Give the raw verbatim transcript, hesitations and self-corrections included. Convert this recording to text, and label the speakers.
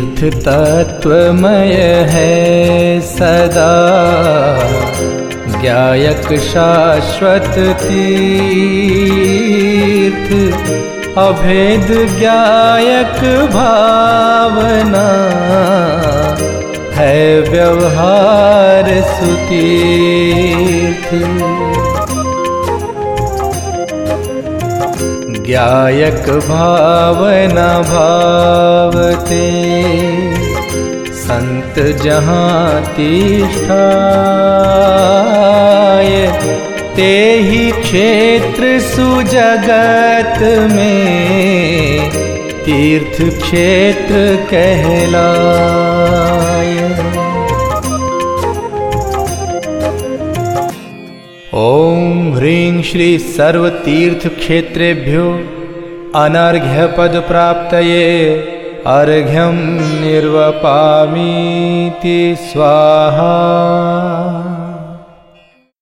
Speaker 1: तीर्थ तत्वमय है सदा, ज्ञायक शाश्वत तीर्थ, अभेद ज्ञायक भावना, है व्यवहार सुतीर्थ। ज्ञायक भावना भावते, संत जहाँ तिष्ठाय, ते ही क्षेत्र सुजगत में, तीर्थ क्षेत्र कहलाय। ओम ह्रीं श्री सर्वतीर्थ क्षेत्रेभ्यो अनर्घ्य पद प्राप्तये अर्घ्यं निर्वपामीति स्वाहा।